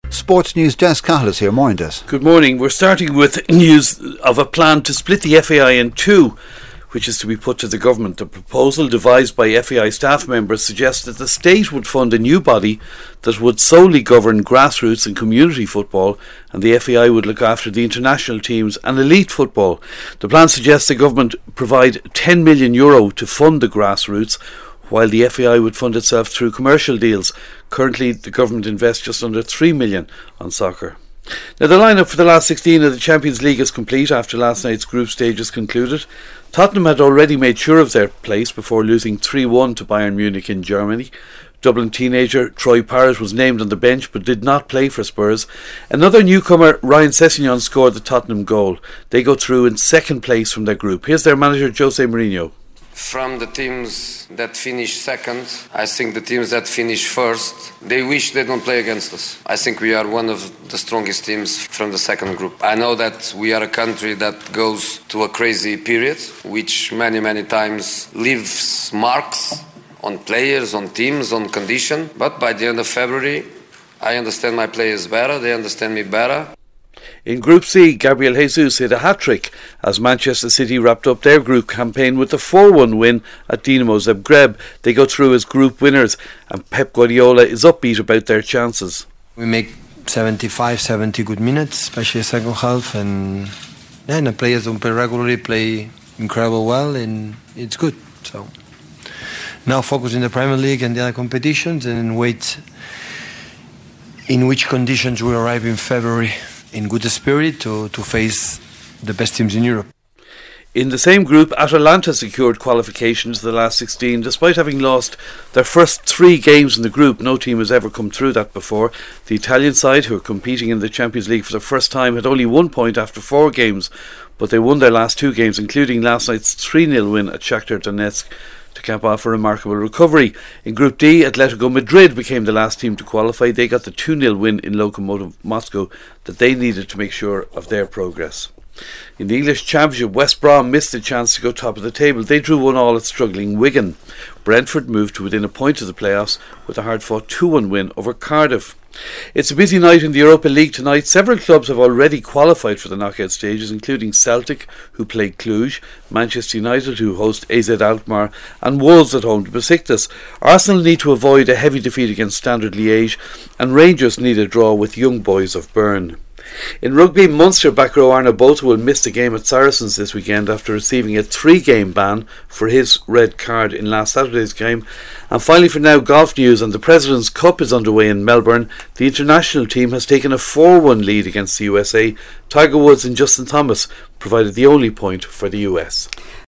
Sports News Desk, Cahill is here. Morning, Des. Good morning. We're starting with news of a plan to split the FAI in two, which is to be put to the government. The proposal, devised by FAI staff members, suggests that the state would fund a new body that would solely govern grassroots and community football, and the FAI would look after the international teams and elite football. The plan suggests the government provide €10 million to fund the grassroots, while the FAI would fund itself through commercial deals. Currently, the government invests just under €3 million on soccer. Now, the lineup for the last 16 of the Champions League is complete after last night's group stages concluded. Tottenham had already made sure of their place before losing 3-1 to Bayern Munich in Germany. Dublin teenager Troy Parrott was named on the bench but did not play for Spurs. Another newcomer, Ryan Sessegnon, scored the Tottenham goal. They go through in second place from their group. Here's their manager, Jose Mourinho. From the teams that finish second, I think the teams that finish first, they wish they don't play against us. I think we are one of the strongest teams from the second group. I know that we are a country that goes to a crazy period, which many times leaves marks on players, on teams, on condition. But by the end of February, I understand my players better, they understand me better. In Group C, Gabriel Jesus hit a hat-trick as Manchester City wrapped up their group campaign with a 4-1 win at Dinamo Zagreb. They go through as group winners, and Pep Guardiola is upbeat about their chances. We make 70 good minutes, especially the second half, and the players don't play regularly, play incredible well, and it's good. So now focus in the Premier League and the other competitions, and wait in which conditions we arrive in February in good spirit to face the best teams in Europe. In the same group, Atalanta secured qualification to the last 16 despite having lost their first 3 games in the group. No team has ever come through that before. The Italian side, who are competing in the Champions League for the first time, had only 1 point after 4 games, but they won their last 2 games, including last night's 3-0 win at Shakhtar Donetsk, to cap off a remarkable recovery. In Group D, Atletico Madrid became the last team to qualify. They got the 2-0 win in Lokomotiv Moscow that they needed to make sure of their progress. In the English Championship, West Brom missed the chance to go top of the table. They drew 1-1 at struggling Wigan. Brentford moved to within a point of the playoffs with a hard-fought 2-1 win over Cardiff. It's a busy night in the Europa League tonight. Several clubs have already qualified for the knockout stages, including Celtic, who play Cluj, Manchester United, who host AZ Alkmaar, and Wolves at home to Besiktas. Arsenal need to avoid a heavy defeat against Standard Liège, and Rangers need a draw with Young Boys of Bern. In rugby, Munster back row Arna Botha will miss the game at Saracens this weekend after receiving a 3-game ban for his red card in last Saturday's game. And finally, for now, golf news, and the President's Cup is underway in Melbourne. The international team has taken a 4-1 lead against the USA. Tiger Woods and Justin Thomas provided the only point for the US.